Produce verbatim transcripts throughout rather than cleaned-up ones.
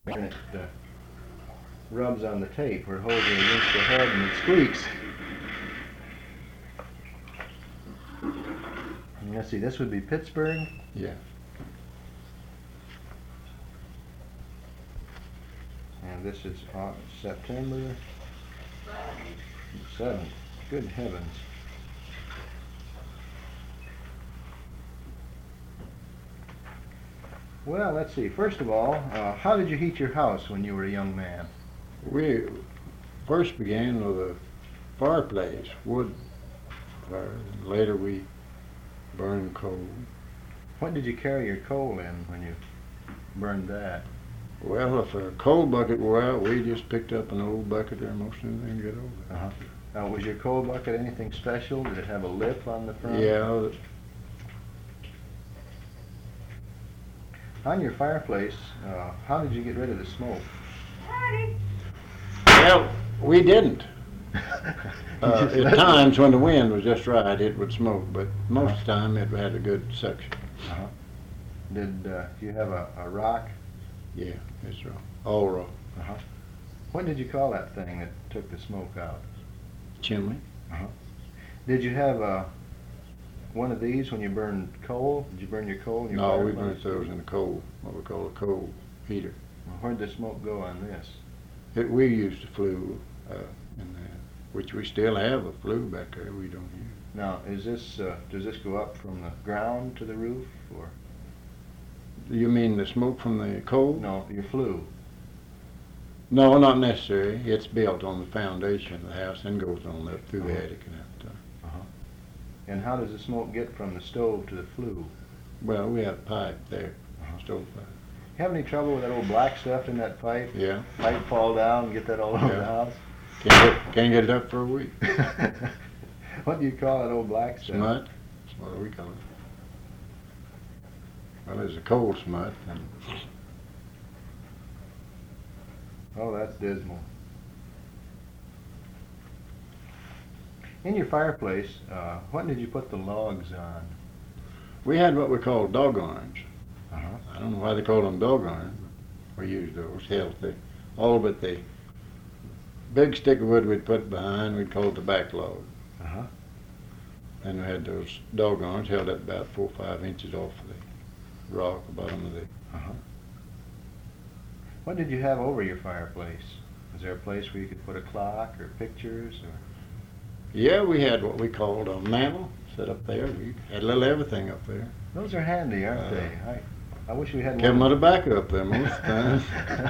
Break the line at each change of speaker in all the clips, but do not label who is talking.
and it uh, rubs on the tape. We're holding it against the head and it squeaks. And let's see, this would be Pittsburgh.
Yeah.
And this is uh, September seventh. Good heavens. Well, let's see. First of all, uh, how did you heat your house when you were a young man?
We first began with a fireplace, wood fire. Later we burned coal.
What did you carry your coal in when you burned that?
Well, if a coal bucket wore out, we just picked up an old bucket there most of the thing get over.
Uh-huh. Now, was your coal bucket anything special? Did it have a lip on the front?
Yeah.
On your fireplace, uh, how did you get rid of the smoke?
Well, we didn't.
You
Uh,
just
at
let it-
times when the wind was just right, it would smoke, but most of the time it had a good suction.
Uh-huh. Did uh, you have a, a rock?
Yeah, it's raw. All raw.
Uh-huh. What did you call that thing that took the smoke out?
Chimney.
Did you have uh, one of these when you burned coal? Did you burn your coal in your
No, we
fireplace?
burnt those in a coal, what we call a coal heater.
Well, where'd the smoke go on this?
It, we used a flue uh, in that, which we still have a flue back there we don't use.
Now, is this uh, does this go up from the ground to the roof, or
You mean the smoke from the coal?
no? Your flue.
No, not necessary. It's built on the foundation of the house and goes on up through the
Uh-huh.
attic and out there.
And how does the smoke get from the stove to the flue?
Well, we have a pipe there,
Uh-huh.
stove pipe.
You have any trouble with that old black stuff in that pipe?
Yeah,
Pipe fall down and get that all over
Yeah.
the house?
can't get, can't get it up for a week.
What do you call that old black stuff?
Smut, what do we call it? Well, there's a coal smut, and
Oh, that's dismal. In your fireplace, uh, what did you put the logs on?
we had what we call dog irons.
Uh-huh.
I don't know why they call them dog irons, but we used those, healthy. All but the big stick of wood we'd put behind, we'd call it the back log.
Uh-huh.
And we had those dog irons held up about four or five inches off the rock, the bottom of the.
Uh-huh. What did you have over your fireplace? Was there a place where you could put a clock or pictures or?
Yeah, we had what we called a mantle set up there. We had a little everything up there.
Those are handy, aren't
Uh,
they? I, I wish we had
Kept 'em
one.
on the back up there most of the time.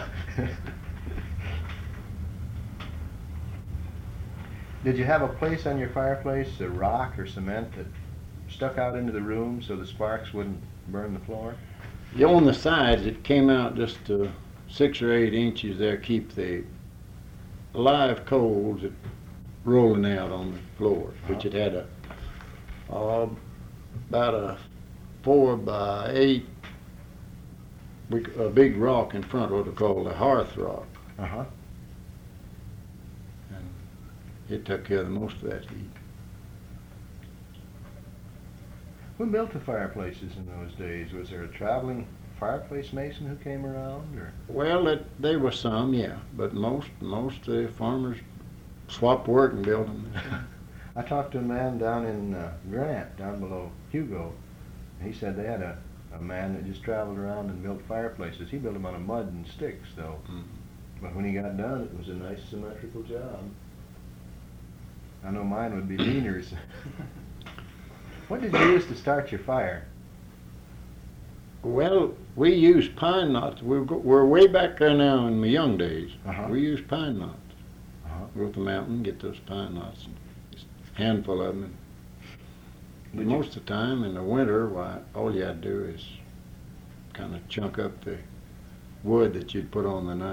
Did you have a place on your fireplace, a rock or cement that stuck out into the room so the sparks wouldn't burn the floor?
Yeah, on the sides, it came out just uh, six or eight inches there, keep the live coals that rolling out on the floor, which it had a uh, about a four by eight we, a big rock in front, what we call the hearth rock.
Uh-huh.
And it took care of most of that heat.
Who built the fireplaces in those days? Was there a traveling fireplace mason who came around, or?
Well, it, there were some, yeah, but most most uh, farmers swapped work and built them.
I talked to a man down in uh, Grant, down below Hugo. He said they had a, a man that just traveled around and built fireplaces. He built them out of mud and sticks, though.
Mm.
But when he got done, it was a nice symmetrical job. I know mine would be Deaner's. What did you use to start your fire?
Well, we used pine knots. We're, go- we're way back there now in my young days.
Uh-huh.
We used pine knots.
Uh-huh.
Go up the mountain, get those pine knots, just a handful of them. And
Did you-
most of the time in the winter, why, all you had to do is kind of chunk up the wood that you'd put on the